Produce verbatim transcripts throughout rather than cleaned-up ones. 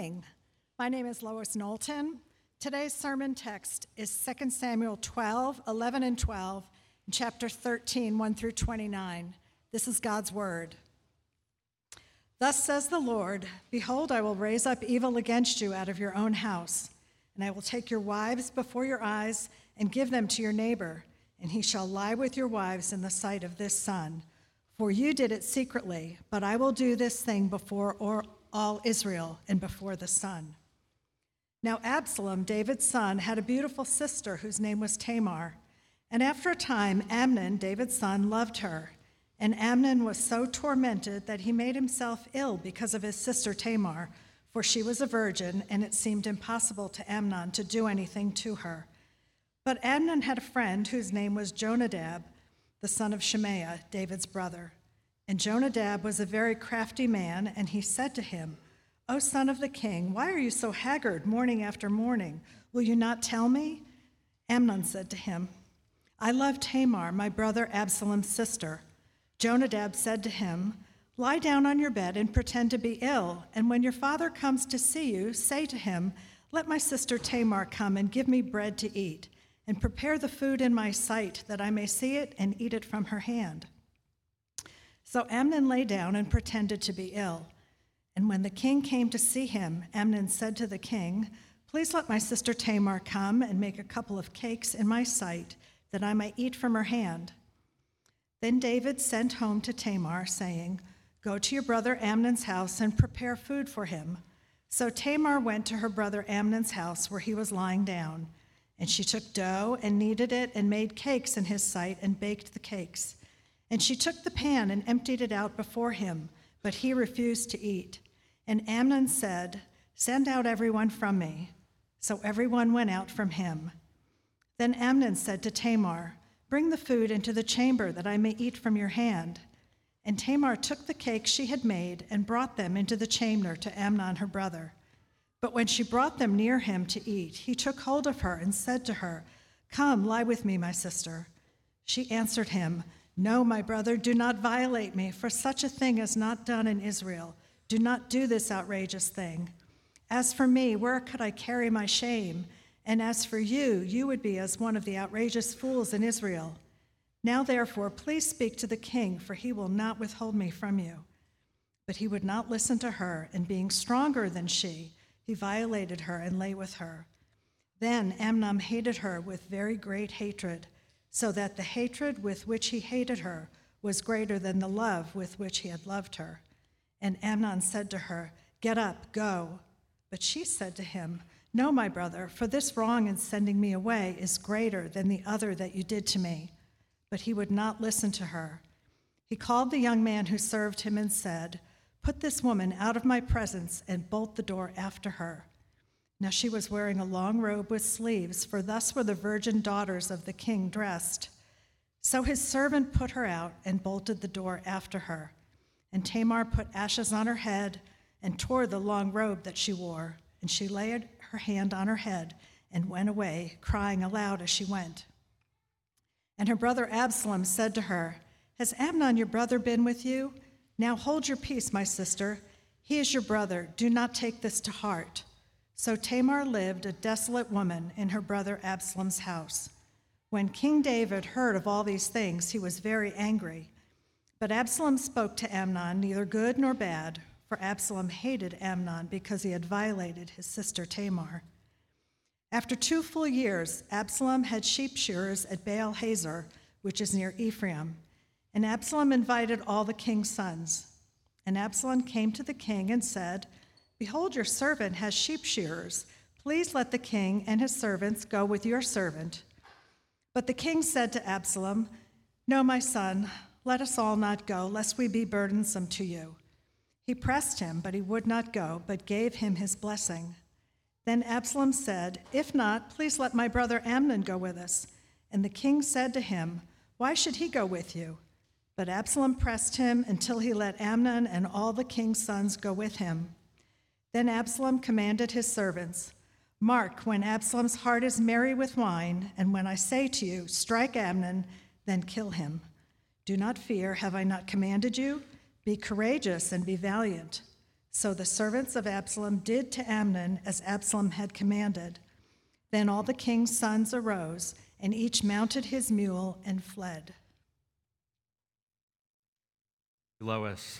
morning. My name is Lois Knowlton. Today's sermon text is Second Samuel twelve, eleven and twelve, and chapter thirteen, one through twenty-nine. This is God's word. Thus says the Lord, behold, I will raise up evil against you out of your own house, and I will take your wives before your eyes and give them to your neighbor, and he shall lie with your wives in the sight of this sun. For you did it secretly, but I will do this thing before all Israel and before the sun. Now Absalom, David's son, had a beautiful sister whose name was Tamar. And after a time, Amnon, David's son, loved her. And Amnon was so tormented that he made himself ill because of his sister Tamar, for she was a virgin, and it seemed impossible to Amnon to do anything to her. But Amnon had a friend whose name was Jonadab, the son of Shemaiah, David's brother. And Jonadab was a very crafty man, and he said to him, O son of the king, why are you so haggard morning after morning? Will you not tell me? Amnon said to him, I love Tamar, my brother Absalom's sister. Jonadab said to him, lie down on your bed and pretend to be ill, and when your father comes to see you, say to him, let my sister Tamar come and give me bread to eat, and prepare the food in my sight, that I may see it and eat it from her hand. So Amnon lay down and pretended to be ill. And when the king came to see him, Amnon said to the king, please let my sister Tamar come and make a couple of cakes in my sight, that I may eat from her hand. Then David sent home to Tamar, saying, go to your brother Amnon's house and prepare food for him. So Tamar went to her brother Amnon's house where he was lying down. And she took dough and kneaded it and made cakes in his sight and baked the cakes. And she took the pan and emptied it out before him, but he refused to eat. And Amnon said, send out everyone from me. So everyone went out from him. Then Amnon said to Tamar, bring the food into the chamber that I may eat from your hand. And Tamar took the cakes she had made and brought them into the chamber to Amnon her brother. But when she brought them near him to eat, he took hold of her and said to her, come, lie with me, my sister. She answered him, no, my brother, do not violate me, for such a thing is not done in Israel. Do not do this outrageous thing. As for me, where could I carry my shame? And as for you, you would be as one of the outrageous fools in Israel. Now, therefore, please speak to the king, for he will not withhold me from you. But he would not listen to her, and being stronger than she, he violated her and lay with her. Then Amnon hated her with very great hatred, so that the hatred with which he hated her was greater than the love with which he had loved her. And Amnon said to her, get up, go. But she said to him, no, my brother, for this wrong in sending me away is greater than the other that you did to me. But he would not listen to her. He called the young man who served him and said, put this woman out of my presence and bolt the door after her. Now she was wearing a long robe with sleeves, for thus were the virgin daughters of the king dressed. So his servant put her out and bolted the door after her. And Tamar put ashes on her head and tore the long robe that she wore. And she laid her hand on her head and went away, crying aloud as she went. And her brother Absalom said to her, has Amnon your brother been with you? Now hold your peace, my sister. He is your brother. Do not take this to heart. So Tamar lived a desolate woman in her brother Absalom's house. When King David heard of all these things, he was very angry. But Absalom spoke to Amnon neither good nor bad, for Absalom hated Amnon because he had violated his sister Tamar. After two full years, Absalom had sheep shearers at Baal Hazor, which is near Ephraim. And Absalom invited all the king's sons. And Absalom came to the king and said, behold, your servant has sheep shearers. Please let the king and his servants go with your servant. But the king said to Absalom, no, my son, let us all not go, lest we be burdensome to you. He pressed him, but he would not go, but gave him his blessing. Then Absalom said, if not, please let my brother Amnon go with us. And the king said to him, why should he go with you? But Absalom pressed him until he let Amnon and all the king's sons go with him. Then Absalom commanded his servants, mark, when Absalom's heart is merry with wine, and when I say to you, strike Amnon, then kill him. Do not fear, have I not commanded you? Be courageous and be valiant. So the servants of Absalom did to Amnon as Absalom had commanded. Then all the king's sons arose, and each mounted his mule and fled. Lois,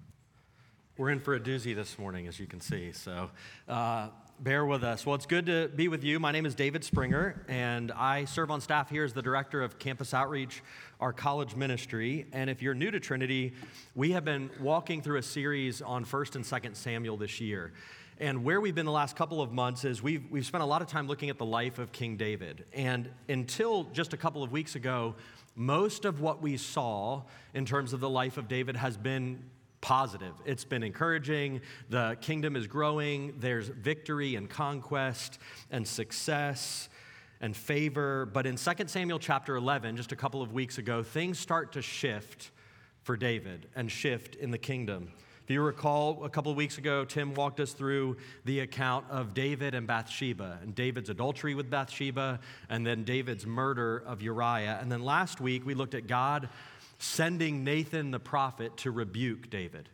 we're in for a doozy this morning, as you can see, so uh, bear with us. Well, it's good to be with you. My name is David Springer, and I serve on staff here as the director of Campus Outreach, our college ministry. And if you're new to Trinity, we have been walking through a series on First and Second Samuel this year. And where we've been the last couple of months is we've, we've spent a lot of time looking at the life of King David. And until just a couple of weeks ago, most of what we saw in terms of the life of David has been positive. It's been encouraging. The kingdom is growing. There's victory and conquest and success and favor. But in Second Samuel chapter eleven, just a couple of weeks ago, things start to shift for David and shift in the kingdom. If you recall, a couple of weeks ago, Tim walked us through the account of David and Bathsheba, and David's adultery with Bathsheba, and then David's murder of Uriah. And then last week, we looked at God sending Nathan the prophet to rebuke David.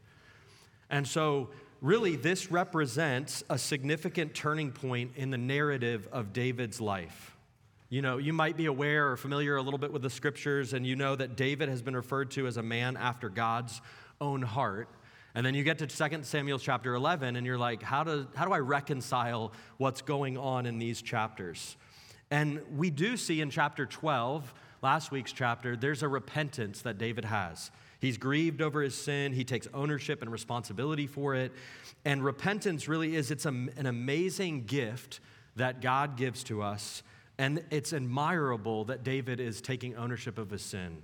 And so, really, this represents a significant turning point in the narrative of David's life. You know, you might be aware or familiar a little bit with the scriptures, and you know that David has been referred to as a man after God's own heart. And then you get to Second Samuel chapter eleven, and you're like, how do, how do I reconcile what's going on in these chapters? And we do see in chapter twelve, last week's chapter, there's a repentance that David has. He's grieved over his sin. He takes ownership and responsibility for it. And repentance really is, it's a, an amazing gift that God gives to us. And it's admirable that David is taking ownership of his sin.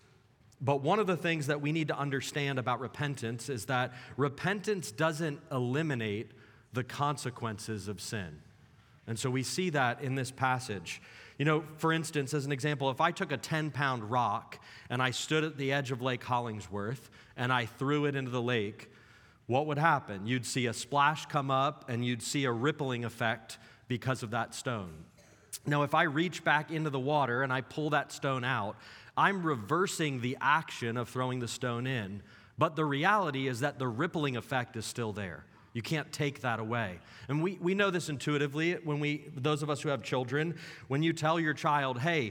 But one of the things that we need to understand about repentance is that repentance doesn't eliminate the consequences of sin. And so we see that in this passage. You know, for instance, as an example, if I took a ten-pound rock and I stood at the edge of Lake Hollingsworth and I threw it into the lake, what would happen? You'd see a splash come up and you'd see a rippling effect because of that stone. Now, if I reach back into the water and I pull that stone out, I'm reversing the action of throwing the stone in, but the reality is that the rippling effect is still there. You can't take that away. And we, we know this intuitively when we, those of us who have children, when you tell your child, hey,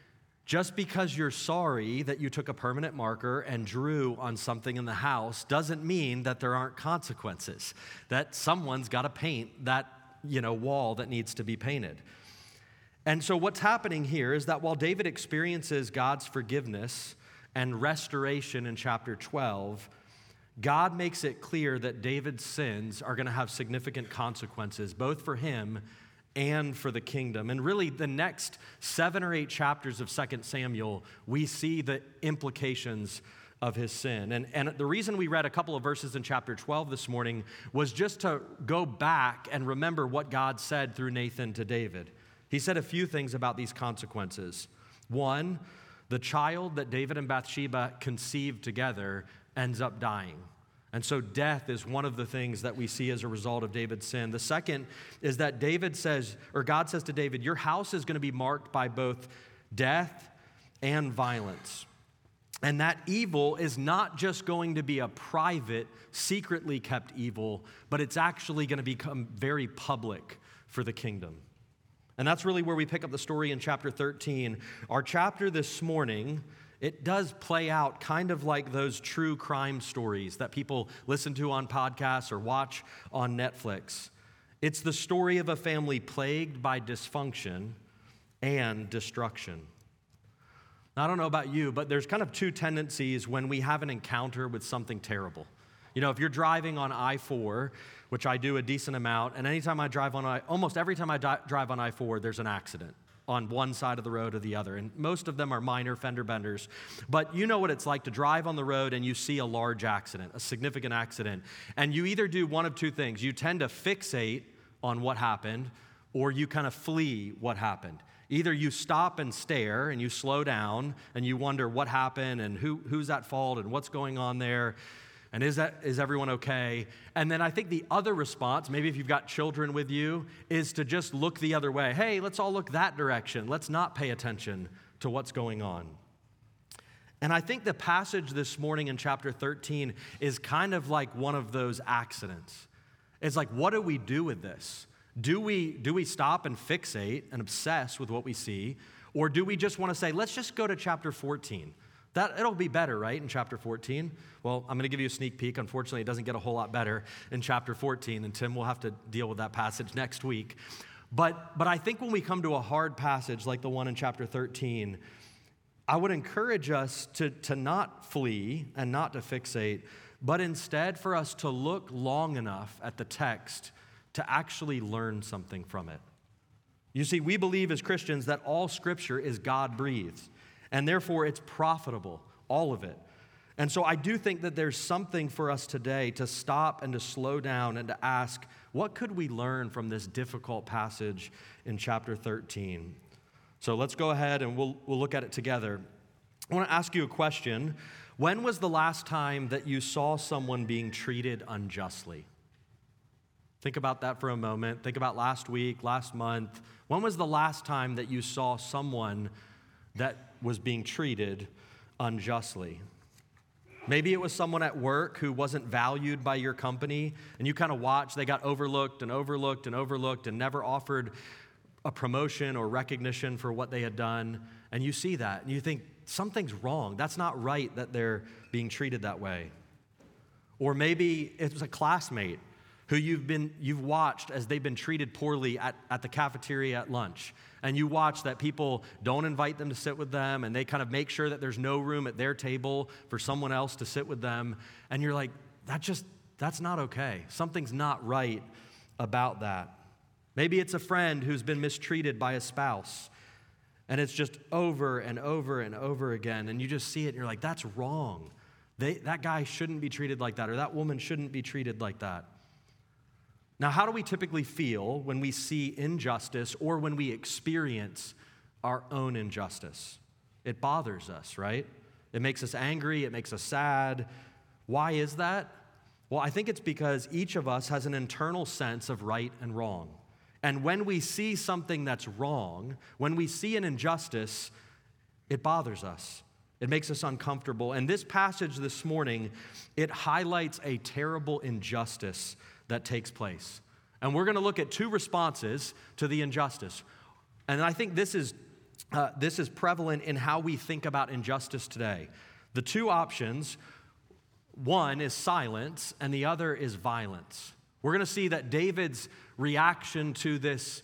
just because you're sorry that you took a permanent marker and drew on something in the house doesn't mean that there aren't consequences, that someone's got to paint that, you know, wall that needs to be painted. And so what's happening here is that while David experiences God's forgiveness and restoration in chapter twelve, God makes it clear that David's sins are going to have significant consequences, both for him and for the kingdom. And really, the next seven or eight chapters of Second Samuel, we see the implications of his sin. And, and the reason we read a couple of verses in chapter twelve this morning was just to go back and remember what God said through Nathan to David. He said a few things about these consequences. One, the child that David and Bathsheba conceived together ends up dying. And so death is one of the things that we see as a result of David's sin. The second is that David says, or God says to David, your house is going to be marked by both death and violence. And that evil is not just going to be a private, secretly kept evil, but it's actually going to become very public for the kingdom. And that's really where we pick up the story in chapter thirteen. Our chapter this morning, it does play out kind of like those true crime stories that people listen to on podcasts or watch on Netflix. It's the story of a family plagued by dysfunction and destruction. Now, I don't know about you, but there's kind of two tendencies when we have an encounter with something terrible. You know, if you're driving on I four, which I do a decent amount, and anytime I drive on I, almost every time I di- drive on I four, there's an accident on one side of the road or the other, and most of them are minor fender benders. But you know what it's like to drive on the road and you see a large accident, a significant accident, and you either do one of two things. You tend to fixate on what happened, or you kind of flee what happened. Either you stop and stare and you slow down and you wonder what happened and who who's at fault and what's going on there. And is that is everyone okay? And then I think the other response, maybe if you've got children with you, is to just look the other way. Hey, let's all look that direction. Let's not pay attention to what's going on. And I think the passage this morning in chapter thirteen is kind of like one of those accidents. It's like, what do we do with this? Do we, do we stop and fixate and obsess with what we see? Or do we just want to say, let's just go to chapter fourteen? That, it'll be better, right, in chapter fourteen? Well, I'm going to give you a sneak peek. Unfortunately, it doesn't get a whole lot better in chapter fourteen, and Tim will have to deal with that passage next week. But, but I think when we come to a hard passage like the one in chapter thirteen, I would encourage us to, to not flee and not to fixate, but instead for us to look long enough at the text to actually learn something from it. You see, we believe as Christians that all Scripture is God-breathed, and therefore it's profitable, all of it. And so I do think that there's something for us today to stop and to slow down and to ask, what could we learn from this difficult passage in chapter thirteen? So let's go ahead and we'll, we'll look at it together. I want to ask you a question. When was the last time that you saw someone being treated unjustly? Think about that for a moment. Think about last week, last month. When was the last time that you saw someone that was being treated unjustly? Maybe it was someone at work who wasn't valued by your company, and you kind of watched. They got overlooked and overlooked and overlooked and never offered a promotion or recognition for what they had done. And you see that, and you think, something's wrong. That's not right that they're being treated that way. Or maybe it was a classmate who you've been you've watched as they've been treated poorly at, at the cafeteria at lunch. And you watch that people don't invite them to sit with them, and they kind of make sure that there's no room at their table for someone else to sit with them. And you're like, that just, that's not okay. Something's not right about that. Maybe it's a friend who's been mistreated by a spouse, and it's just over and over and over again, and you just see it, and you're like, that's wrong. They, that guy shouldn't be treated like that, or that woman shouldn't be treated like that. Now, how do we typically feel when we see injustice or when we experience our own injustice? It bothers us, right? It makes us angry, it makes us sad. Why is that? Well, I think it's because each of us has an internal sense of right and wrong. And when we see something that's wrong, when we see an injustice, it bothers us. It makes us uncomfortable. And this passage this morning, it highlights a terrible injustice that takes place. And we're going to look at two responses to the injustice. And I think this is, uh, this is prevalent in how we think about injustice today. The two options, one is silence and the other is violence. We're going to see that David's reaction to this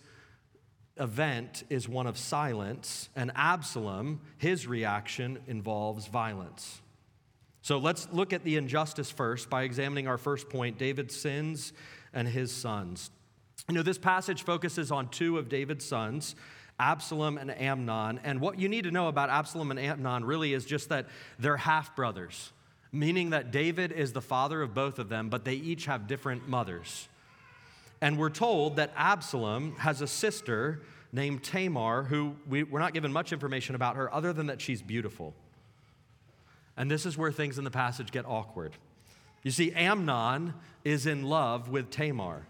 event is one of silence, and Absalom, his reaction involves violence. So let's look at the injustice first by examining our first point, David's sins and his sons. You know, this passage focuses on two of David's sons, Absalom and Amnon. And what you need to know about Absalom and Amnon really is just that they're half-brothers, meaning that David is the father of both of them, but they each have different mothers. And we're told that Absalom has a sister named Tamar, who we, we're not given much information about her other than that she's beautiful. And this is where things in the passage get awkward. You see, Amnon is in love with Tamar,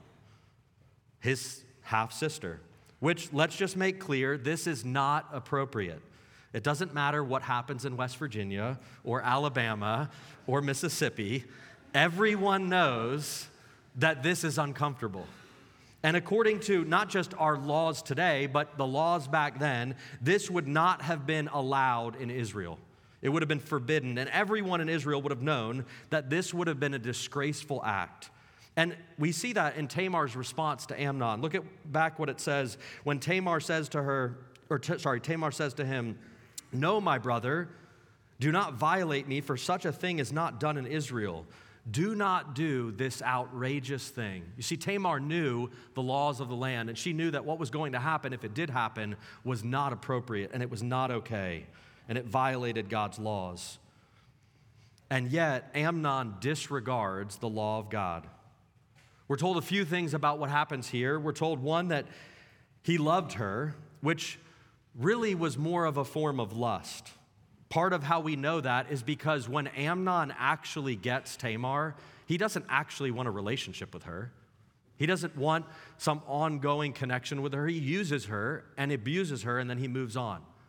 his half-sister, which, let's just make clear, this is not appropriate. It doesn't matter what happens in West Virginia or Alabama or Mississippi. Everyone knows that this is uncomfortable. And according to not just our laws today, but the laws back then, this would not have been allowed in Israel. It would have been forbidden, and everyone in Israel would have known that this would have been a disgraceful act. And we see that in Tamar's response to Amnon. Look at back what it says when Tamar says to her, or t- sorry, Tamar says to him, "No, my brother, do not violate me, for such a thing is not done in Israel. Do not do this outrageous thing." You see, Tamar knew the laws of the land, and she knew that what was going to happen, if it did happen, was not appropriate, and it was not okay. And it violated God's laws. And yet, Amnon disregards the law of God. We're told a few things about what happens here. We're told, one, that he loved her, which really was more of a form of lust. Part of how we know that is because when Amnon actually gets Tamar, he doesn't actually want a relationship with her. He doesn't want some ongoing connection with her. He uses her and abuses her, and then he moves on.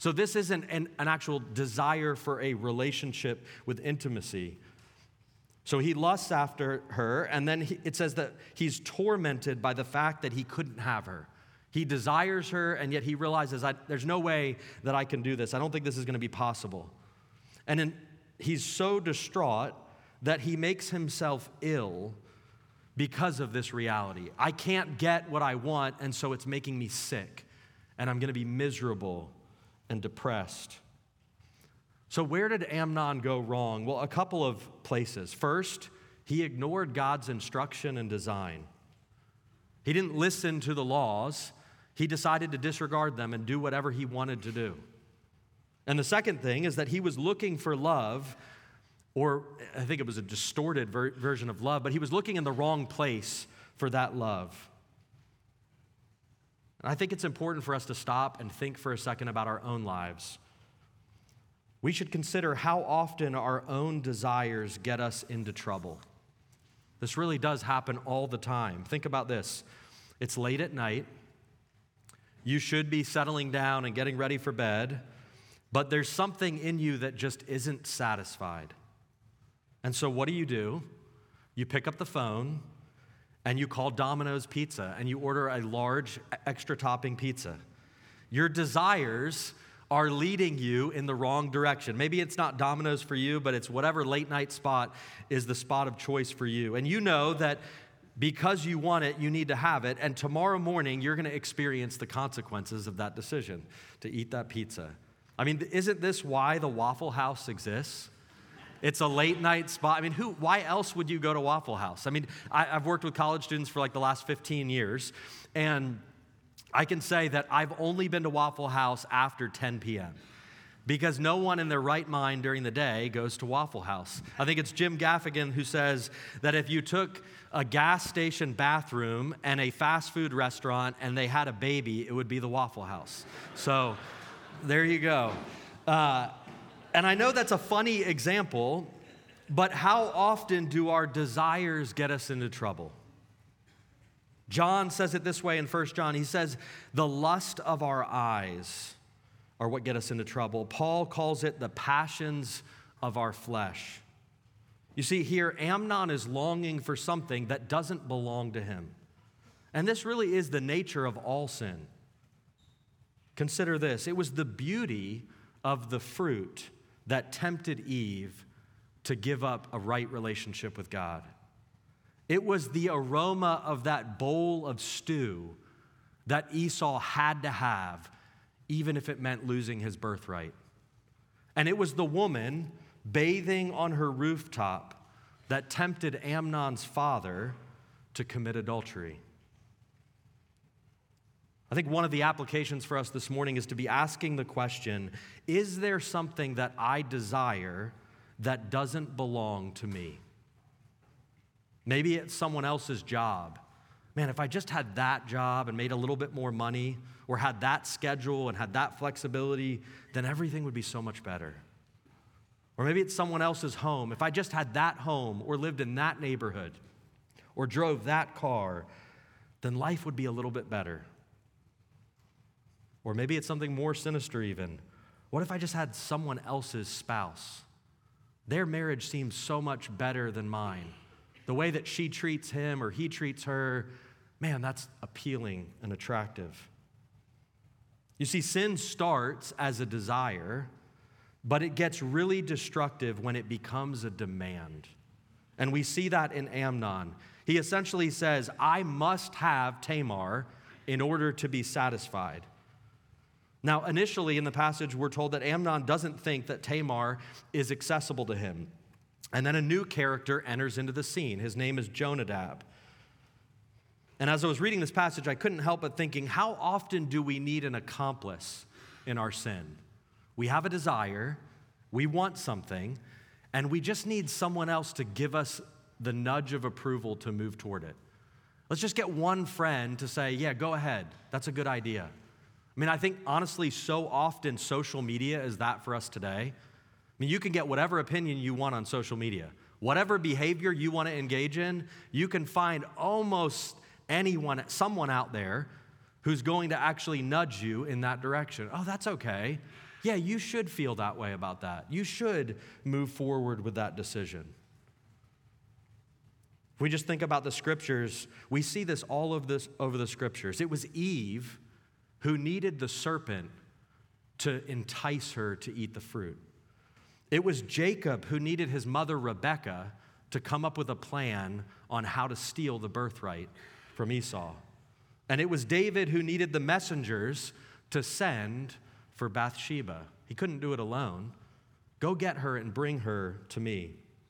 So this isn't an, an actual desire for a relationship with intimacy. So he lusts after her, and then he, it says that he's tormented by the fact that he couldn't have her. He desires her, and yet he realizes, I, there's no way that I can do this. I don't think this is going to be possible. And then he's so distraught that he makes himself ill because of this reality. I can't get what I want, and so it's making me sick, and I'm going to be miserable and depressed. So where did Amnon go wrong? Well, a couple of places. First, he ignored God's instruction and design. He didn't listen to the laws. He decided to disregard them and do whatever he wanted to do. And the second thing is that he was looking for love, or I think it was a distorted ver- version of love, but he was looking in the wrong place for that love. And I think it's important for us to stop and think for a second about our own lives. We should consider how often our own desires get us into trouble. This really does happen all the time. Think about this. It's late at night. You should be settling down and getting ready for bed, but there's something in you that just isn't satisfied. And so what do you do? You pick up the phone and you call Domino's Pizza and you order a large extra topping pizza. Your desires are leading you in the wrong direction. Maybe it's not Domino's for you, but it's whatever late night spot is the spot of choice for you. And you know that because you want it, you need to have it, and tomorrow morning you're going to experience the consequences of that decision to eat that pizza. I mean, isn't this why the Waffle House exists? It's a late night spot. I mean, who? Why else would you go to Waffle House? I mean, I, I've worked with college students for like the last fifteen years, and I can say that I've only been to Waffle House after ten p.m. because no one in their right mind during the day goes to Waffle House. I think it's Jim Gaffigan who says that if you took a gas station bathroom and a fast food restaurant and they had a baby, it would be the Waffle House. So there you go. Uh, and I know that's a funny example, but how often do our desires get us into trouble? John says it this way in First John. He says, the lust of our eyes are what get us into trouble. Paul calls it the passions of our flesh. You see, here, Amnon is longing for something that doesn't belong to him. And this really is the nature of all sin. Consider this. It was the beauty of the fruit that tempted Eve to give up a right relationship with God. It was the aroma of that bowl of stew that Esau had to have, even if it meant losing his birthright. And it was the woman bathing on her rooftop that tempted Amnon's father to commit adultery. I think one of the applications for us this morning is to be asking the question, is there something that I desire that doesn't belong to me? Maybe it's someone else's job. Man, if I just had that job and made a little bit more money, or had that schedule and had that flexibility, then everything would be so much better. Or maybe it's someone else's home. If I just had that home, or lived in that neighborhood, or drove that car, then life would be a little bit better. Or maybe it's something more sinister even. What if I just had someone else's spouse? Their marriage seems so much better than mine. The way that she treats him or he treats her, man, that's appealing and attractive. You see, sin starts as a desire, but it gets really destructive when it becomes a demand. And we see that in Amnon. He essentially says, I must have Tamar in order to be satisfied. Now, initially in the passage, we're told that Amnon doesn't think that Tamar is accessible to him. And then a new character enters into the scene. His name is Jonadab. And as I was reading this passage, I couldn't help but thinking, how often do we need an accomplice in our sin? We have a desire, we want something, and we just need someone else to give us the nudge of approval to move toward it. Let's just get one friend to say, yeah, go ahead. That's a good idea. I mean, I think honestly, so often social media is that for us today. I mean, you can get whatever opinion you want on social media. Whatever behavior you want to engage in, you can find almost anyone, someone out there who's going to actually nudge you in that direction. Oh, that's okay. yeah, you should feel that way about that. You should move forward with that decision. If we just think about the scriptures, we see this all of this over the scriptures. It was Eve who needed the serpent to entice her to eat the fruit. It was Jacob who needed his mother Rebekah to come up with a plan on how to steal the birthright from Esau. And it was David who needed the messengers to send for Bathsheba. He couldn't do it alone. Go get her and bring her to me.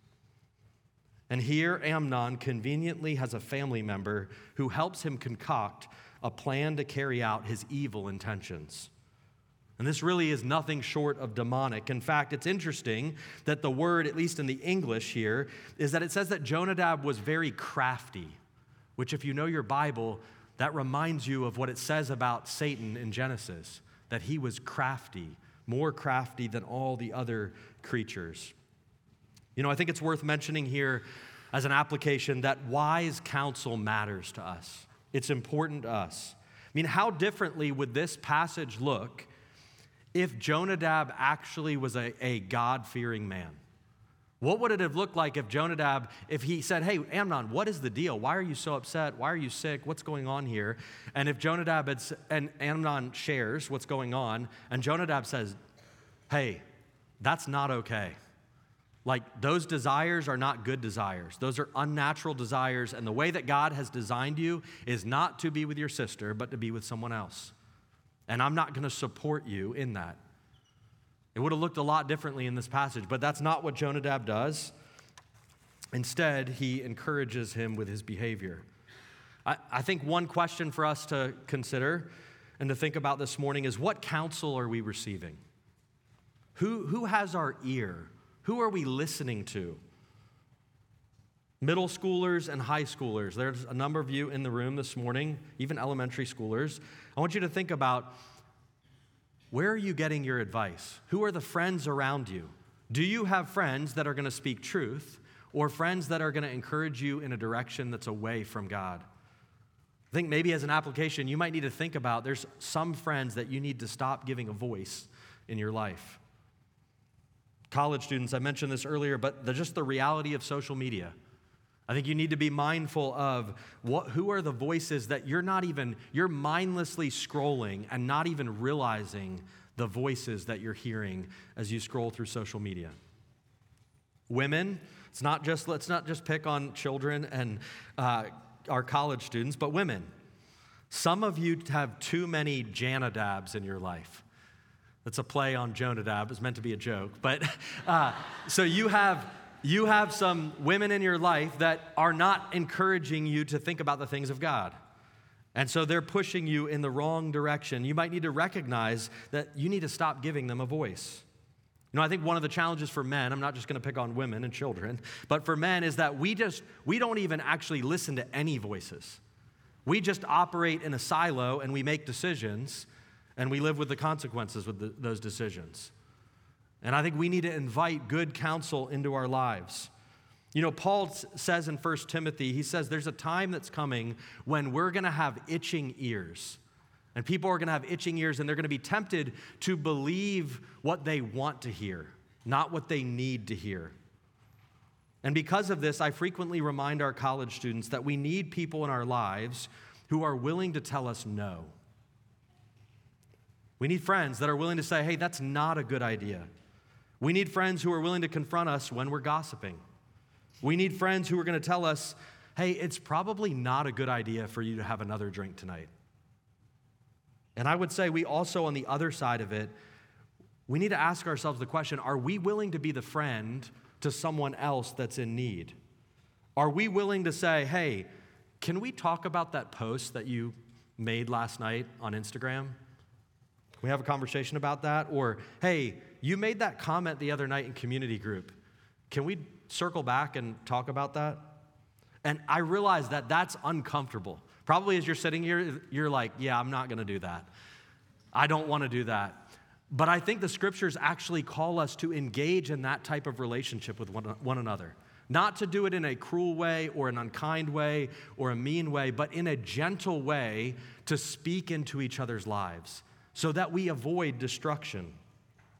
And here Amnon conveniently has a family member who helps him concoct a plan to carry out his evil intentions. And this really is nothing short of demonic. In fact, it's interesting that the word, at least in the English here, is that it says that Jonadab was very crafty, which if you know your Bible, that reminds you of what it says about Satan in Genesis, that he was crafty, more crafty than all the other creatures. You know, I think it's worth mentioning here as an application that wise counsel matters to us. It's important to us. I mean, how differently would this passage look if Jonadab actually was a, a God-fearing man? What would it have looked like if Jonadab, if he said, hey, Amnon, what is the deal? Why are you so upset? Why are you sick? What's going on here? And if Jonadab had, and Amnon shares what's going on, and Jonadab says, hey, that's not okay. Like, those desires are not good desires. Those are unnatural desires, and the way that God has designed you is not to be with your sister, but to be with someone else. And I'm not going to support you in that. It would have looked a lot differently in this passage, but that's not what Jonadab does. Instead, he encourages him with his behavior. I, I think one question for us to consider and to think about this morning is, what counsel are we receiving? Who, who has our ear? Who are we listening to? Middle schoolers and high schoolers. There's a number of you in the room this morning, even elementary schoolers. I want you to think about, where are you getting your advice? Who are the friends around you? Do you have friends that are going to speak truth, or friends that are going to encourage you in a direction that's away from God? I think maybe as an application, you might need to think about, there's some friends that you need to stop giving a voice in your life. College students, I mentioned this earlier, but the, just the reality of social media. I think you need to be mindful of what, who are the voices that you're not even, you're mindlessly scrolling and not even realizing the voices that you're hearing as you scroll through social media. Women, it's not just, let's not just pick on children and uh, our college students, but women. Some of you have too many Janadabs in your life. That's a play on Jonadab. It's meant to be a joke. But uh, so you have you have some women in your life that are not encouraging you to think about the things of God. And so they're pushing you in the wrong direction. You might need to recognize that you need to stop giving them a voice. You know, I think one of the challenges for men, I'm not just going to pick on women and children, but for men is that we just, we don't even actually listen to any voices. We just operate in a silo and we make decisions and we live with the consequences with the, those decisions. And I think we need to invite good counsel into our lives. You know, Paul says in First Timothy, he says there's a time that's coming when we're going to have itching ears. And people are going to have itching ears and they're going to be tempted to believe what they want to hear, not what they need to hear. And because of this, I frequently remind our college students that we need people in our lives who are willing to tell us no. We need friends that are willing to say, hey, that's not a good idea. We need friends who are willing to confront us when we're gossiping. We need friends who are going to tell us, hey, it's probably not a good idea for you to have another drink tonight. And I would say we also, on the other side of it, we need to ask ourselves the question, are we willing to be the friend to someone else that's in need? Are we willing to say, hey, can we talk about that post that you made last night on Instagram? Can we have a conversation about that? Or, hey, you made that comment the other night in community group. Can we circle back and talk about that? And I realize that that's uncomfortable. Probably as you're sitting here, you're like, yeah, I'm not going to do that. I don't want to do that. But I think the scriptures actually call us to engage in that type of relationship with one, one another. Not to do it in a cruel way or an unkind way or a mean way, but in a gentle way to speak into each other's lives so that we avoid destruction.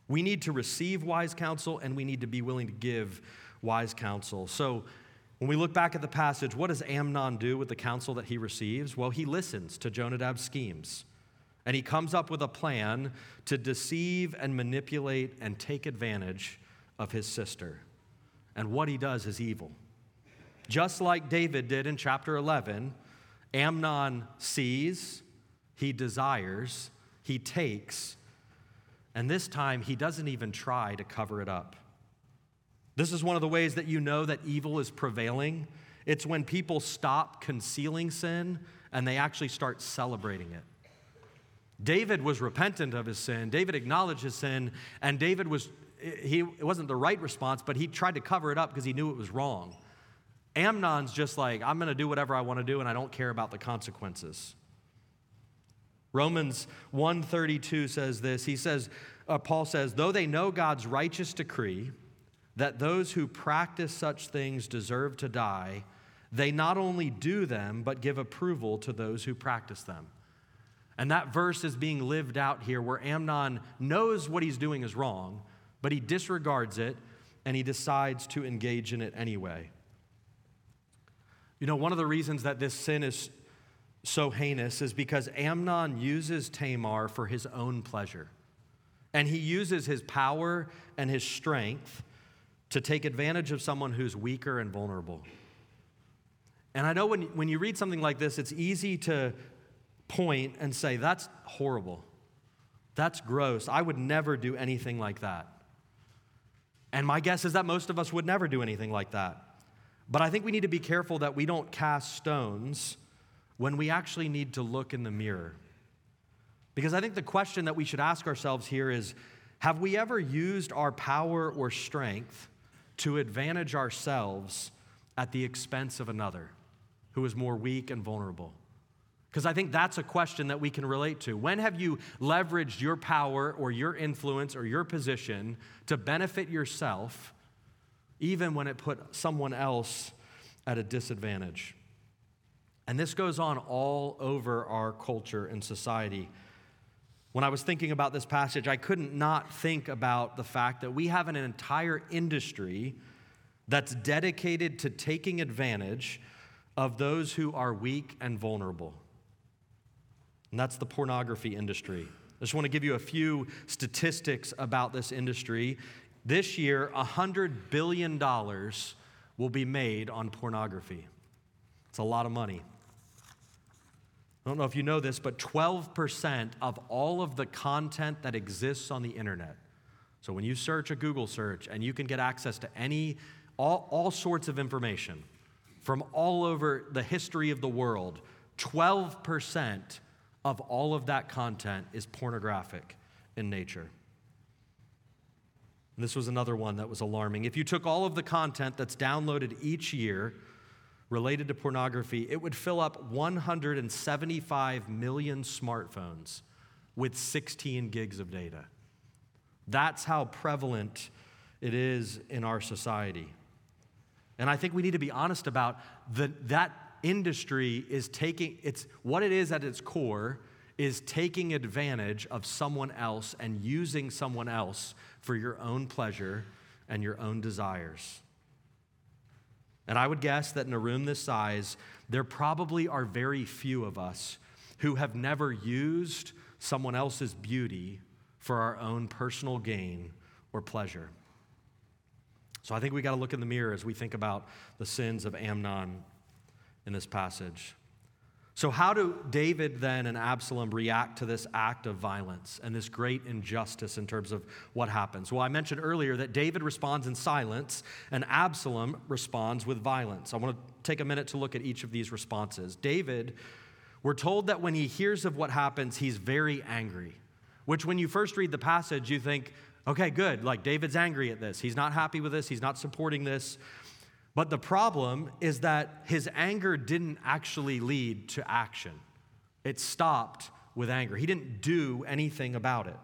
We need to receive wise counsel, and we need to be willing to give wise counsel. So when we look back at the passage, what does Amnon do with the counsel that he receives? Well, he listens to Jonadab's schemes, and he comes up with a plan to deceive and manipulate and take advantage of his sister. And what he does is evil. Just like David did in chapter eleven, Amnon sees, he desires, he takes, and this time he doesn't even try to cover it up. This is one of the ways that you know that evil is prevailing. It's when people stop concealing sin and they actually start celebrating it. David was repentant of his sin. David acknowledged his sin, and David was, he, it wasn't the right response, but he tried to cover it up because he knew it was wrong. Amnon's just like, I'm going to do whatever I want to do, and I don't care about the consequences. Romans one thirty-two says this. He says, uh, Paul says, though they know God's righteous decree that those who practice such things deserve to die, they not only do them, but give approval to those who practice them. And that verse is being lived out here where Amnon knows what he's doing is wrong, but he disregards it, and he decides to engage in it anyway. You know, one of the reasons that this sin is so heinous is because Amnon uses Tamar for his own pleasure. And he uses his power and his strength to take advantage of someone who's weaker and vulnerable. And I know when, when you read something like this, it's easy to point and say, that's horrible. That's gross. I would never do anything like that. And my guess is that most of us would never do anything like that. But I think we need to be careful that we don't cast stones when we actually need to look in the mirror. Because I think the question that we should ask ourselves here is, have we ever used our power or strength to advantage ourselves at the expense of another who is more weak and vulnerable? Because I think that's a question that we can relate to. When have you leveraged your power or your influence or your position to benefit yourself, even when it put someone else at a disadvantage? And this goes on all over our culture and society. When I was thinking about this passage, I couldn't not think about the fact that we have an entire industry that's dedicated to taking advantage of those who are weak and vulnerable. And that's the pornography industry. I just want to give you a few statistics about this industry. This year, one hundred billion dollars will be made on pornography. It's a lot of money. I don't know if you know this, but twelve percent of all of the content that exists on the internet, so when you search a Google search and you can get access to any, all, all sorts of information from all over the history of the world, twelve percent of all of that content is pornographic in nature. And this was another one that was alarming. If you took all of the content that's downloaded each year related to pornography, it would fill up one hundred seventy-five million smartphones with sixteen gigs of data. That's how prevalent it is in our society. And I think we need to be honest about the, that industry is taking, it's what it is at its core is taking advantage of someone else and using someone else for your own pleasure and your own desires. And I would guess that in a room this size, there probably are very few of us who have never used someone else's beauty for our own personal gain or pleasure. So I think we got to look in the mirror as we think about the sins of Amnon in this passage. So how do David then and Absalom react to this act of violence and this great injustice in terms of what happens? Well, I mentioned earlier that David responds in silence and Absalom responds with violence. I want to take a minute to look at each of these responses. David, we're told that when he hears of what happens, he's very angry, which when you first read the passage, you think, okay, good, like David's angry at this. He's not happy with this. He's not supporting this. But the problem is that his anger didn't actually lead to action. It stopped with anger. He didn't do anything about it.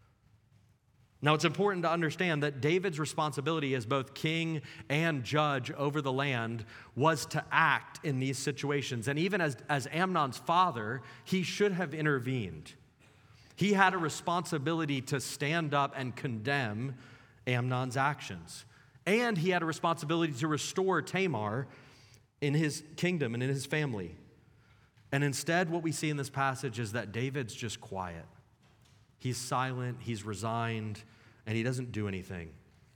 Now, it's important to understand that David's responsibility as both king and judge over the land was to act in these situations. And even as, as Amnon's father, he should have intervened. He had a responsibility to stand up and condemn Amnon's actions. And he had a responsibility to restore Tamar in his kingdom and in his family. And instead, what we see in this passage is that David's just quiet. He's silent, he's resigned, and he doesn't do anything.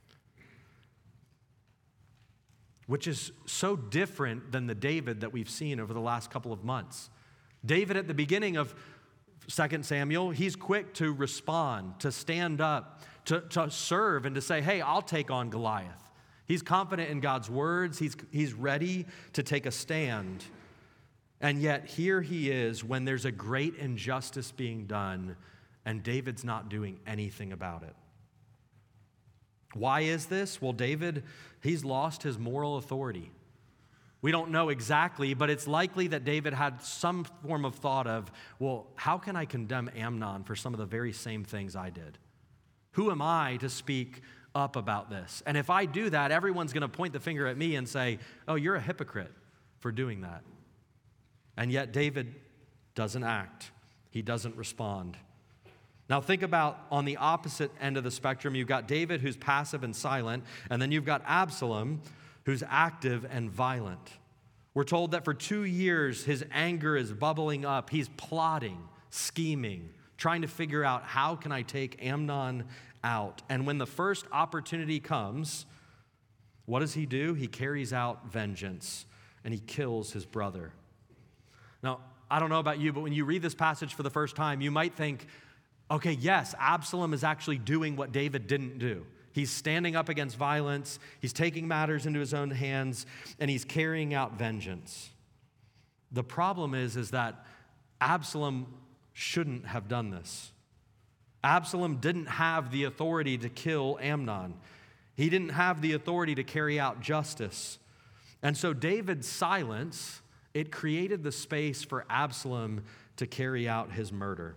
Which is so different than the David that we've seen over the last couple of months. David, at the beginning of Second Samuel, he's quick to respond, to stand up, to, to serve, and to say, hey, I'll take on Goliath. He's confident in God's words. He's, he's ready to take a stand. And yet here he is when there's a great injustice being done, and David's not doing anything about it. Why is this? Well, David, he's lost his moral authority. We don't know exactly, but it's likely that David had some form of thought of, well, how can I condemn Amnon for some of the very same things I did? Who am I to speak up about this? And if I do that, everyone's going to point the finger at me and say, oh, you're a hypocrite for doing that. And yet David doesn't act. He doesn't respond. Now think about on the opposite end of the spectrum, you've got David who's passive and silent, and then you've got Absalom who's active and violent. We're told that for two years his anger is bubbling up. He's plotting, scheming, trying to figure out how can I take Amnon out. And when the first opportunity comes, what does he do? He carries out vengeance and he kills his brother. Now, I don't know about you, but when you read this passage for the first time, you might think, okay, yes, Absalom is actually doing what David didn't do. He's standing up against violence, he's taking matters into his own hands, and he's carrying out vengeance. The problem is, is that Absalom shouldn't have done this. Absalom didn't have the authority to kill Amnon. He didn't have the authority to carry out justice. And so David's silence, it created the space for Absalom to carry out his murder.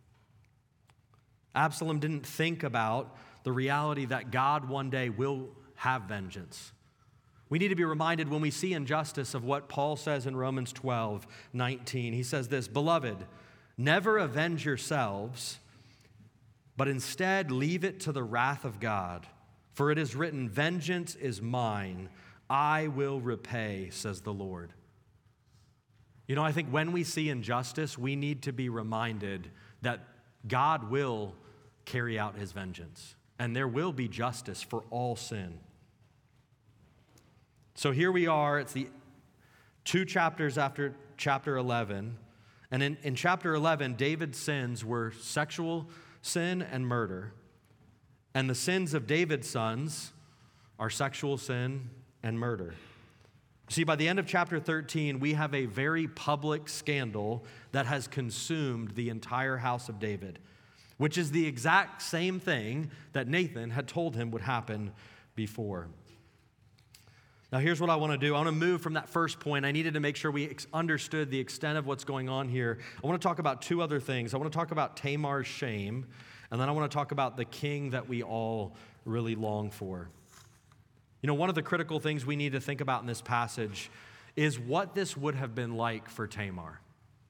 Absalom didn't think about the reality that God one day will have vengeance. We need to be reminded when we see injustice of what Paul says in Romans twelve nineteen. He says this, "Beloved, never avenge yourselves, but instead leave it to the wrath of God. For it is written, 'Vengeance is mine, I will repay,' says the Lord." You know, I think when we see injustice, we need to be reminded that God will carry out his vengeance, and there will be justice for all sin. So here we are, it's the two chapters after chapter eleven, and in, in chapter eleven, David's sins were sexual sin and murder, and the sins of David's sons are sexual sin and murder. See, by the end of chapter thirteen, we have a very public scandal that has consumed the entire house of David, which is the exact same thing that Nathan had told him would happen before. Now, here's what I want to do. I want to move from that first point. I needed to make sure we ex- understood the extent of what's going on here. I want to talk about two other things. I want to talk about Tamar's shame, and then I want to talk about the king that we all really long for. You know, one of the critical things we need to think about in this passage is what this would have been like for Tamar.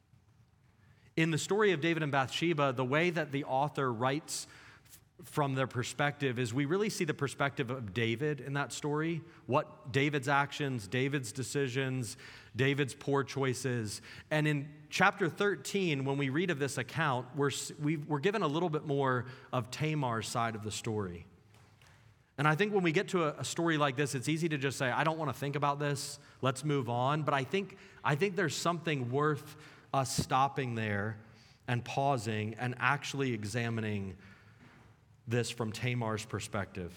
In the story of David and Bathsheba, the way that the author writes from their perspective is we really see the perspective of David in that story, what David's actions, David's decisions, David's poor choices. And in chapter thirteen, when we read of this account, we're, we're given a little bit more of Tamar's side of the story. And I think when we get to a, a story like this, it's easy to just say, I don't want to think about this, let's move on. But I think, I think there's something worth us stopping there and pausing and actually examining this from Tamar's perspective.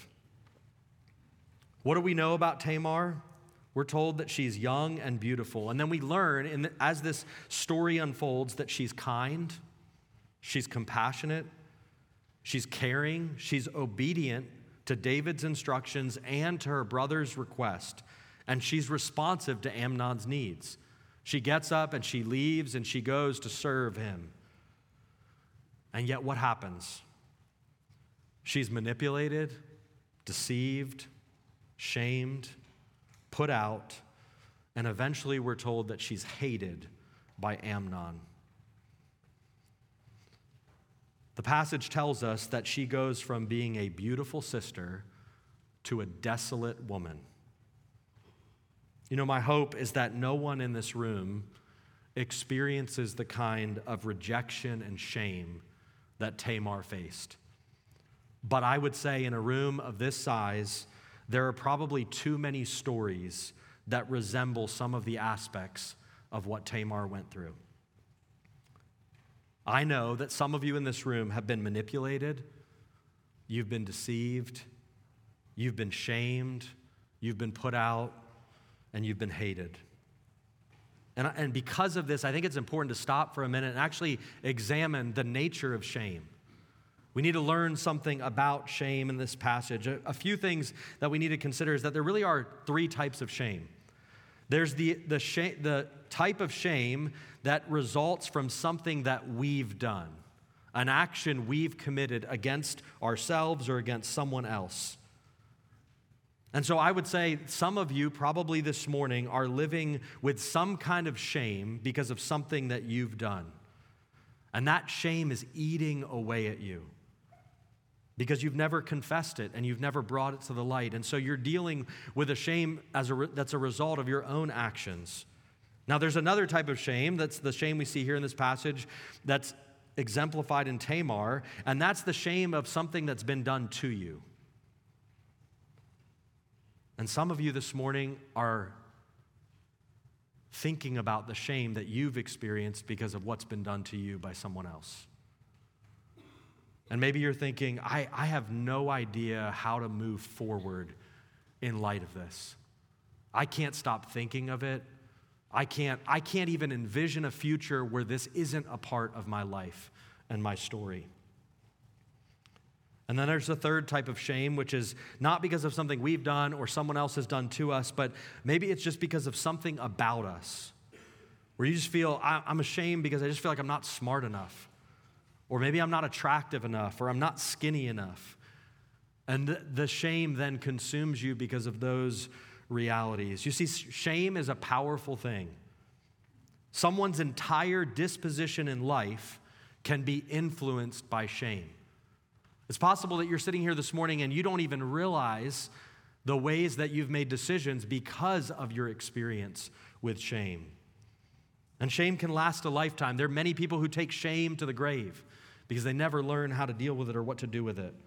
What do we know about Tamar? We're told that she's young and beautiful. And then we learn, in the, as this story unfolds, that she's kind, she's compassionate, she's caring, she's obedient to David's instructions and to her brother's request. And she's responsive to Amnon's needs. She gets up and she leaves and she goes to serve him. And yet what happens? She's manipulated, deceived, shamed, put out, and eventually we're told that she's hated by Amnon. The passage tells us that she goes from being a beautiful sister to a desolate woman. You know, my hope is that no one in this room experiences the kind of rejection and shame that Tamar faced. But I would say in a room of this size, there are probably too many stories that resemble some of the aspects of what Tamar went through. I know that some of you in this room have been manipulated, you've been deceived, you've been shamed, you've been put out, and you've been hated. And, and because of this, I think it's important to stop for a minute and actually examine the nature of shame. We need to learn something about shame in this passage. A, a few things that we need to consider is that there really are three types of shame. There's the, the, shame, the type of shame that results from something that we've done, an action we've committed against ourselves or against someone else. And so I would say some of you probably this morning are living with some kind of shame because of something that you've done. And that shame is eating away at you because you've never confessed it and you've never brought it to the light. And so you're dealing with a shame as a re- that's a result of your own actions. Now, there's another type of shame, that's the shame we see here in this passage, that's exemplified in Tamar, and that's the shame of something that's been done to you. And some of you this morning are thinking about the shame that you've experienced because of what's been done to you by someone else. And maybe you're thinking, I, I have no idea how to move forward in light of this. I can't stop thinking of it. I can't, I can't even envision a future where this isn't a part of my life and my story. And then there's the third type of shame, which is not because of something we've done or someone else has done to us, but maybe it's just because of something about us, where you just feel, I'm ashamed because I just feel like I'm not smart enough, or maybe I'm not attractive enough, or I'm not skinny enough. And the shame then consumes you because of those realities. You see, shame is a powerful thing. Someone's entire disposition in life can be influenced by shame. It's possible that you're sitting here this morning and you don't even realize the ways that you've made decisions because of your experience with shame. And shame can last a lifetime. There are many people who take shame to the grave because they never learn how to deal with it or what to do with it.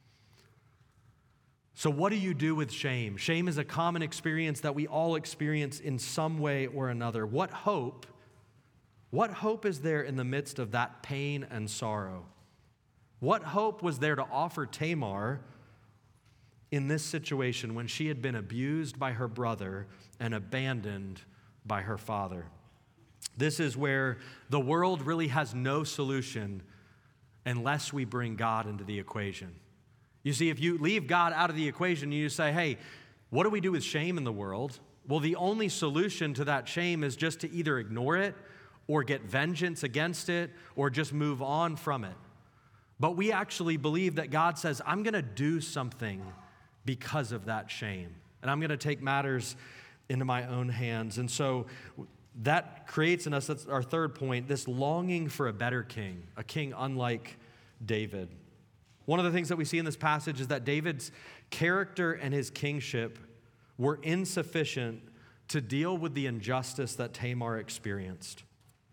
So what do you do with shame? Shame is a common experience that we all experience in some way or another. What hope, what hope is there in the midst of that pain and sorrow? What hope was there to offer Tamar in this situation when she had been abused by her brother and abandoned by her father? This is where the world really has no solution unless we bring God into the equation. You see, if you leave God out of the equation, you say, hey, what do we do with shame in the world? Well, the only solution to that shame is just to either ignore it or get vengeance against it or just move on from it. But we actually believe that God says, I'm going to do something because of that shame. And I'm going to take matters into my own hands. And so that creates in us, that's our third point, this longing for a better king, a king unlike David. One of the things that we see in this passage is that David's character and his kingship were insufficient to deal with the injustice that Tamar experienced.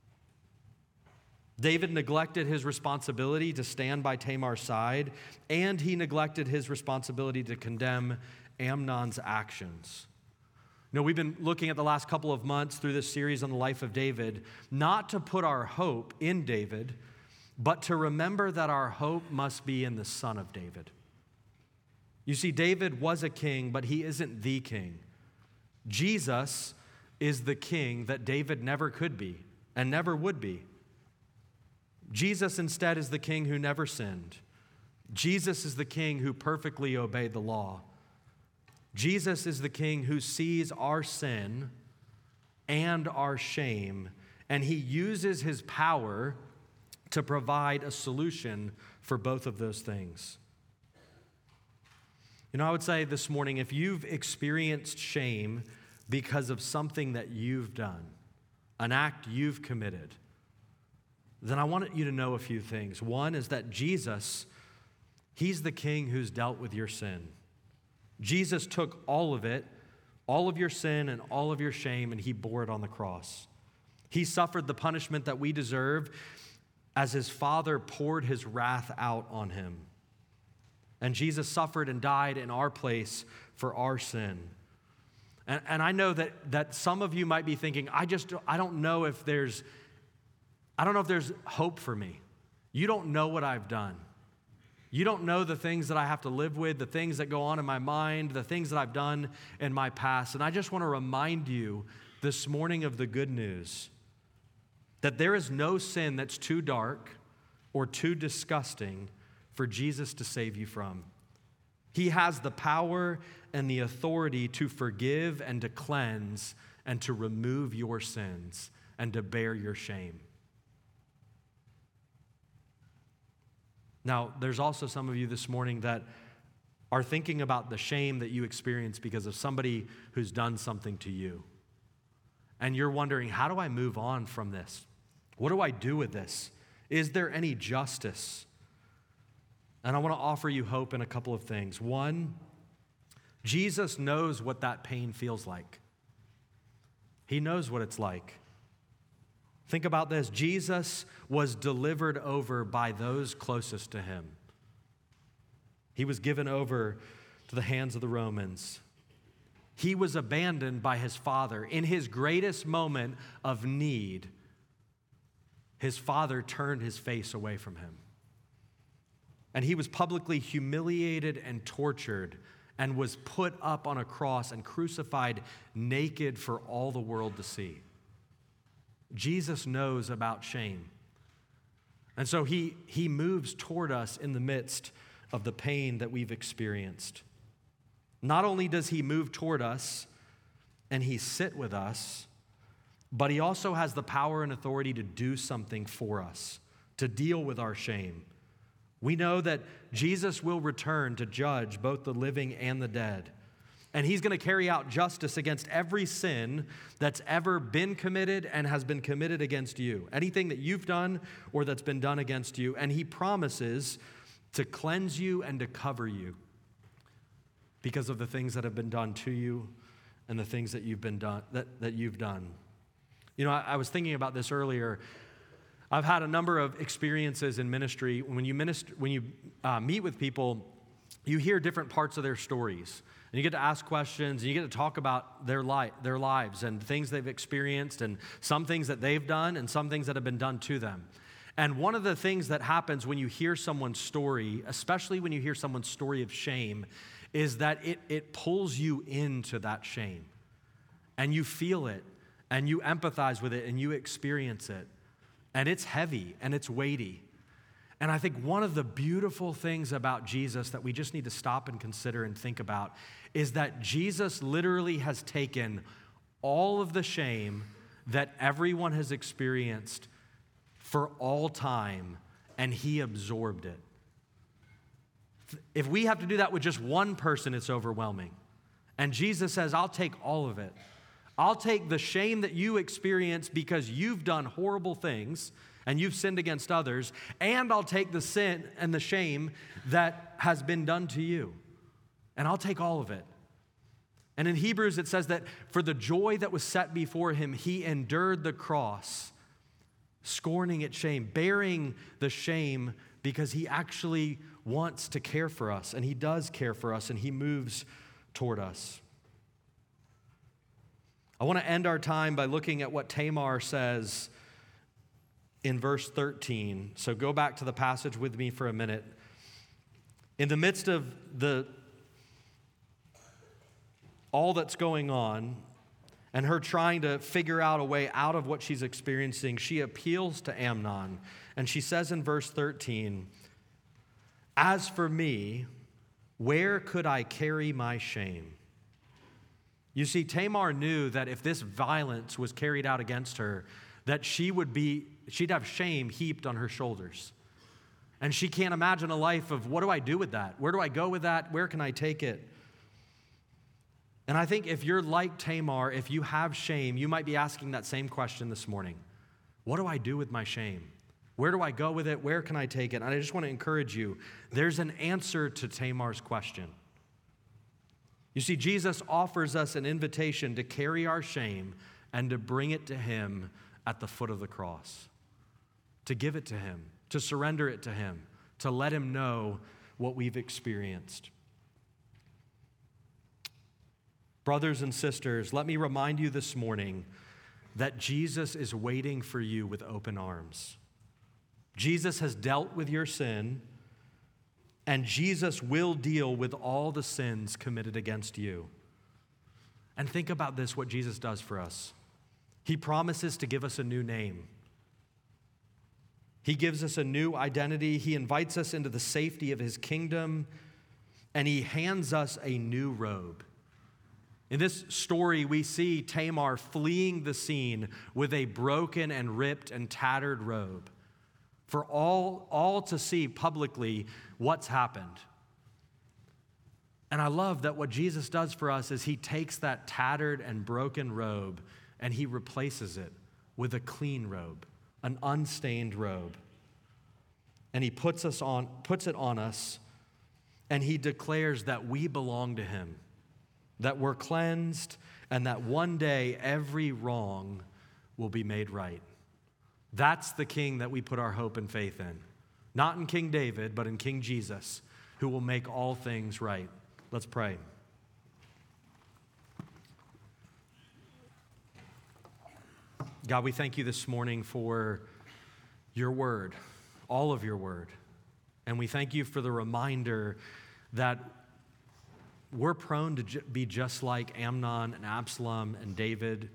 David neglected his responsibility to stand by Tamar's side, and he neglected his responsibility to condemn Amnon's actions. You know, we've been looking at the last couple of months through this series on the life of David, not to put our hope in David, but to remember that our hope must be in the Son of David. You see, David was a king, but he isn't the king. Jesus is the king that David never could be and never would be. Jesus instead is the king who never sinned. Jesus is the king who perfectly obeyed the law. Jesus is the king who sees our sin and our shame, and he uses his power to provide a solution for both of those things. You know, I would say this morning, if you've experienced shame because of something that you've done, an act you've committed, then I want you to know a few things. One is that Jesus, he's the king who's dealt with your sin. Jesus took all of it, all of your sin and all of your shame, and he bore it on the cross. He suffered the punishment that we deserve as his Father poured his wrath out on him. And Jesus suffered and died in our place for our sin. And, and I know that, that some of you might be thinking, I just, I don't know if there's, I don't know if there's hope for me. You don't know what I've done. You don't know the things that I have to live with, the things that go on in my mind, the things that I've done in my past. And I just want to remind you this morning of the good news that there is no sin that's too dark or too disgusting for Jesus to save you from. He has the power and the authority to forgive and to cleanse and to remove your sins and to bear your shame. Now, there's also some of you this morning that are thinking about the shame that you experience because of somebody who's done something to you. And you're wondering, how do I move on from this? What do I do with this? Is there any justice? And I want to offer you hope in a couple of things. One, Jesus knows what that pain feels like. He knows what it's like. Think about this. Jesus was delivered over by those closest to him. He was given over to the hands of the Romans. He was abandoned by his Father. In his greatest moment of need, his Father turned his face away from him. And he was publicly humiliated and tortured and was put up on a cross and crucified naked for all the world to see. Jesus knows about shame. And so he, he moves toward us in the midst of the pain that we've experienced. Not only does he move toward us and he sit with us, but he also has the power and authority to do something for us, to deal with our shame. We know that Jesus will return to judge both the living and the dead. And he's going to carry out justice against every sin that's ever been committed and has been committed against you. Anything that you've done or that's been done against you. And he promises to cleanse you and to cover you because of the things that have been done to you and the things that you've been done that, that you've done. You know, I, I was thinking about this earlier. I've had a number of experiences in ministry. When you minister, when you uh, meet with people, you hear different parts of their stories. And you get to ask questions, and you get to talk about their life, their lives and things they've experienced, and some things that they've done, and some things that have been done to them. And one of the things that happens when you hear someone's story, especially when you hear someone's story of shame, is that it, it pulls you into that shame. And you feel it, and you empathize with it, and you experience it. And it's heavy, and it's weighty. And I think one of the beautiful things about Jesus that we just need to stop and consider and think about is that Jesus literally has taken all of the shame that everyone has experienced for all time, and he absorbed it. If we have to do that with just one person, it's overwhelming. And Jesus says, I'll take all of it. I'll take the shame that you experience because you've done horrible things and you've sinned against others, and I'll take the sin and the shame that has been done to you, and I'll take all of it. And in Hebrews, it says that for the joy that was set before him, he endured the cross, scorning its shame, bearing the shame because he actually wants to care for us, and he does care for us, and he moves toward us. I want to end our time by looking at what Tamar says in verse thirteen. So go back to the passage with me for a minute. In the midst of the all that's going on and her trying to figure out a way out of what she's experiencing, she appeals to Amnon. And she says in verse thirteen, "As for me, where could I carry my shame?" You see, Tamar knew that if this violence was carried out against her, that she would be, she'd have shame heaped on her shoulders. And she can't imagine a life of, what do I do with that? Where do I go with that? Where can I take it? And I think if you're like Tamar, if you have shame, you might be asking that same question this morning. What do I do with my shame? Where do I go with it? Where can I take it? And I just want to encourage you, there's an answer to Tamar's question. You see, Jesus offers us an invitation to carry our shame and to bring it to him at the foot of the cross, to give it to him, to surrender it to him, to let him know what we've experienced. Brothers and sisters, let me remind you this morning that Jesus is waiting for you with open arms. Jesus has dealt with your sin, and Jesus will deal with all the sins committed against you. And think about this, what Jesus does for us. He promises to give us a new name. He gives us a new identity. He invites us into the safety of his kingdom, and he hands us a new robe. In this story, we see Tamar fleeing the scene with a broken and ripped and tattered robe for all, all to see publicly what's happened. And I love that what Jesus does for us is he takes that tattered and broken robe and he replaces it with a clean robe, an unstained robe. And he puts us on, puts it on us, and he declares that we belong to him, that we're cleansed, and that one day every wrong will be made right. That's the king that we put our hope and faith in. Not in King David, but in King Jesus, who will make all things right. Let's pray. God, we thank you this morning for your word, all of your word. And we thank you for the reminder that we're prone to ju- be just like Amnon and Absalom and David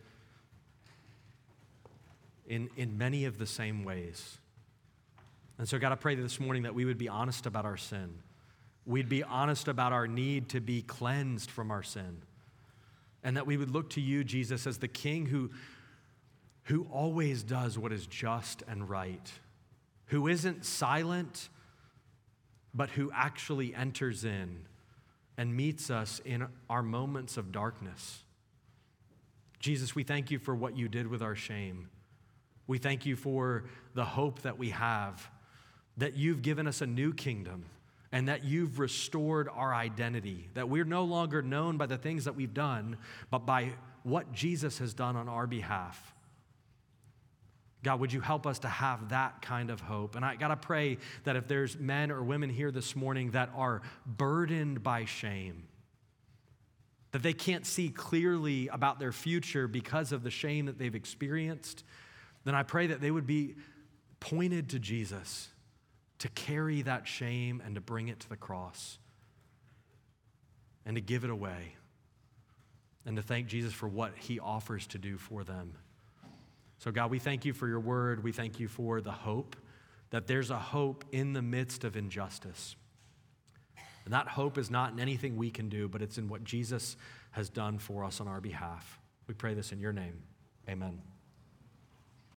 in, in many of the same ways. And so, God, I pray this morning that we would be honest about our sin. We'd be honest about our need to be cleansed from our sin. And that we would look to you, Jesus, as the King who, who always does what is just and right, who isn't silent, but who actually enters in and meets us in our moments of darkness. Jesus, we thank you for what you did with our shame. We thank you for the hope that we have, that you've given us a new kingdom and that you've restored our identity, that we're no longer known by the things that we've done, but by what Jesus has done on our behalf. God, would you help us to have that kind of hope? And I got to pray that if there's men or women here this morning that are burdened by shame, that they can't see clearly about their future because of the shame that they've experienced, then I pray that they would be pointed to Jesus to carry that shame and to bring it to the cross and to give it away and to thank Jesus for what he offers to do for them. So God, we thank you for your word. We thank you for the hope, that there's a hope in the midst of injustice. And that hope is not in anything we can do, but it's in what Jesus has done for us on our behalf. We pray this in your name. Amen.